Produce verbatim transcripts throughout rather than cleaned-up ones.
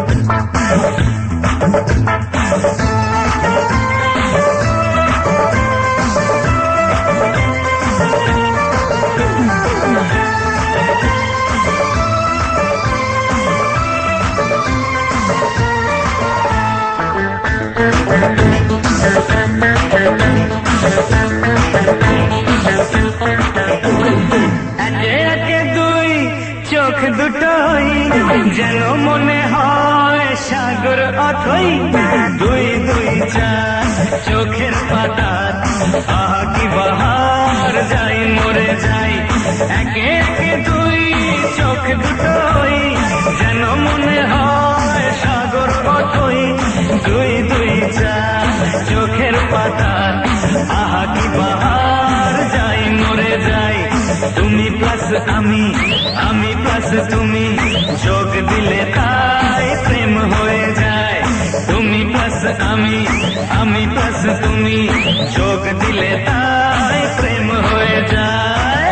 চোখ দুটোই যেন মনে হয় সাগর অথই, দুই দুই চার চোখের পাতা, আহা কি বাহার, যাই মরে যাই। একে একে দুই চোখ দুটোই যেন মনে হয় সাগর অথই, দুই দুই চার চোখের পাতা, আহা কি বাহার, যাই মরে যাই। তুমি প্লাস আমি, আমি প্লাস তুমি, যোগ দিলে তাই প্রেম হয়ে যায়। তুমি প্লাস আমি, আমি প্লাস তুমি, যোগ দিলে তাই প্রেম হয়ে যায়।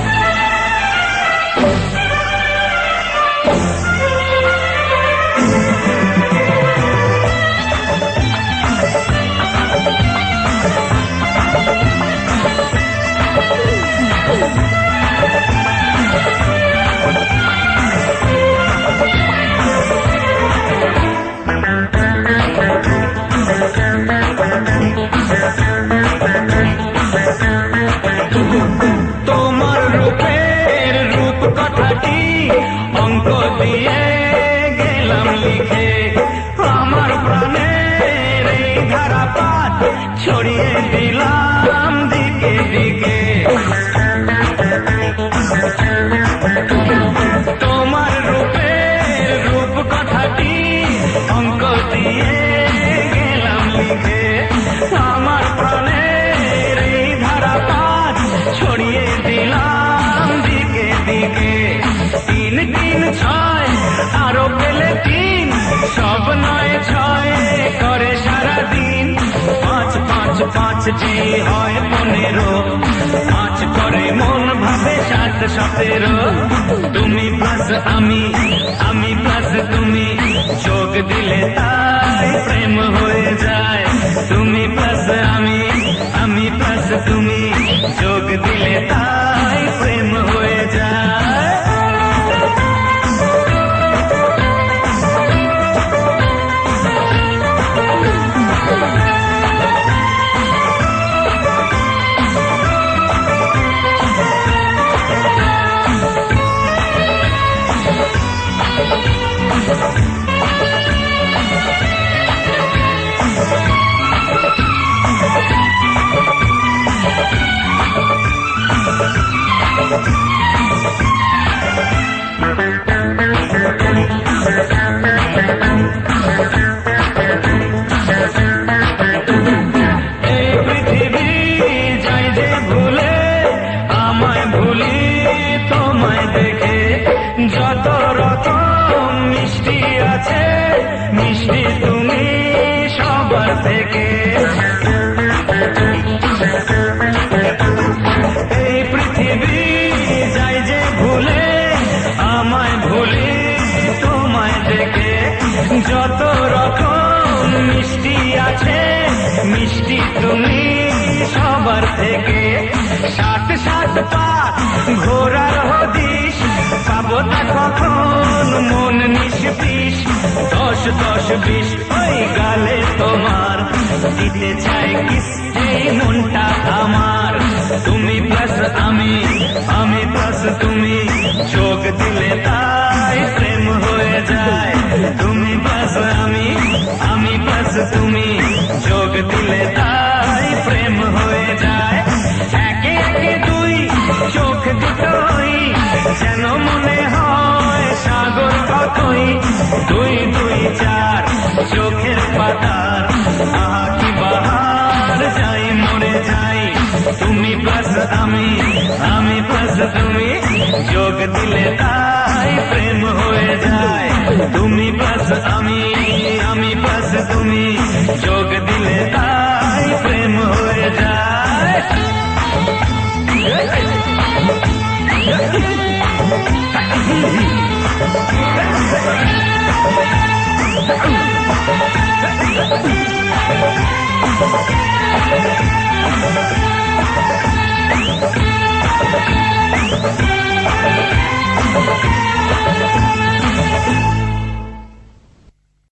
তোমার রূপের রূপ কথাটি অঙ্ক দিয়ে গেলাম লিখে, আমার প্রাণের এই ধারাপাত ছড়িয়ে দিলাম দিকে দিকে। তোমার রূপের রূপ কথাটি অঙ্ক দিয়ে গেলাম লিখে, আমার প্রাণের এই ধারাপাত ছড়িয়ে দিলাম দিকে দিকে। তিন তিন ছয় আরো পেলে তিন, সব নয় ছয় করে সারাদিন। পাঁচ পাঁচ পাঁচ যে হয় পনেরো, পাঁচ করে মন ভাবে সাত সতেরো। তুমি প্লাস আমি, আমি প্লাস তুমি, যোগ দিলে তাই প্রেম হয়ে যায়। তুমি প্লাস আমি, আমি প্লাস তুমি, যোগ দিলে তাই প্রেম হয়ে যায়। এই পৃথিবী যাই যে ভুলে, আমায় ভুলি তোমায় দেখে। যত রকম মিষ্টি আছে, মিষ্টি তুমি সবার থেকে। এই পৃথিবী যাই যে ভুলে, আমায় ভুলি তোমায় দেখে। যত রকম মিষ্টি আছে, মিষ্টি তুমি সবার থেকে। সাত সাত পা ঘোরার হদিশ, পাবো তা কখন মন নিষ্পিস। দশ দশ বিশ ওই গালে তোমার, দিতে চাই কিস এই মনটা আমার। তুমি প্লাস আমি, আমি প্লাস তুমি, যোগ দিলে তাই প্রেম হয়ে যায়। তুমি প্লাস আমি, আমি প্লাস তুমি, যোগ দিলে তাই প্রেম হয়ে যায়। একে একে দুই চোখ দুটোই যেন মনে হয় সাগর অথই, দুই দুই চার চোখের পাতার, আহা কি বাহার, যাই মরে যাই। তুমি প্লাস আমি, আমি প্লাস তুমি, যোগ দিলে তাই প্রেম হয়ে যায়। তুমি প্লাস আমি, আমি প্লাস তুমি, যোগ দিলে তাই প্রেম হয়ে যায়। Hey!